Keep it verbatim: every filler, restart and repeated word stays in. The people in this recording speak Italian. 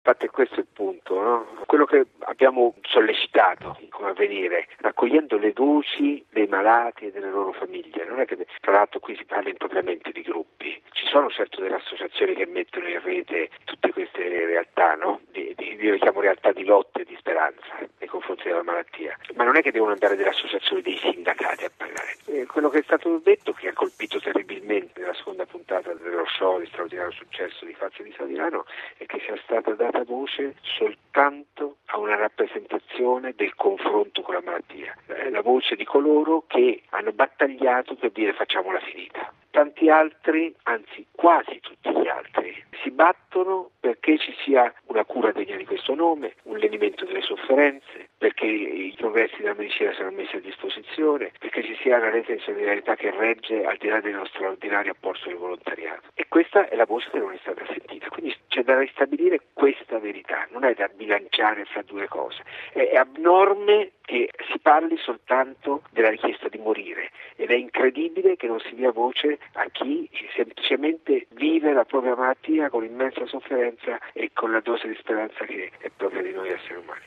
infatti questo è il punto, no? Quello che abbiamo sollecitato come Avvenire, raccogliendo le voci dei malati e delle loro famiglie. Non è che tra l'altro qui si parla impropriamente di gruppi, ci sono certo delle associazioni che mettono in rete tutte queste realtà, no? Di, di, io le chiamo realtà di lotta e di speranza nei confronti della malattia, ma non è che devono andare delle associazioni, dei sindacati a parlare. Eh, quello che è stato detto, che ha colpito terribilmente nella seconda puntata dello show di straordinario successo di Fazio di Saviano, è che sia stata data voce soltanto a una rappresentazione del confronto con la malattia, eh, la voce di coloro che hanno battagliato per dire facciamola finita. Tanti altri, anzi quasi tutti gli altri, si battono perché ci sia una cura degna di questo nome, un lenimento delle sofferenze, perché i progressi della medicina siano messi a disposizione, perché ci sia una rete di solidarietà che regge al di là dello straordinario apporto del volontariato. E questa è la voce che non è stata sentita, quindi c'è da ristabilire questa verità, non è da bilanciare fra due cose. È abnorme che si parli soltanto della richiesta di morire ed è incredibile che non si dia voce a chi semplicemente vive la propria malattia con immensa sofferenza e con la dose di speranza che è propria di noi esseri umani.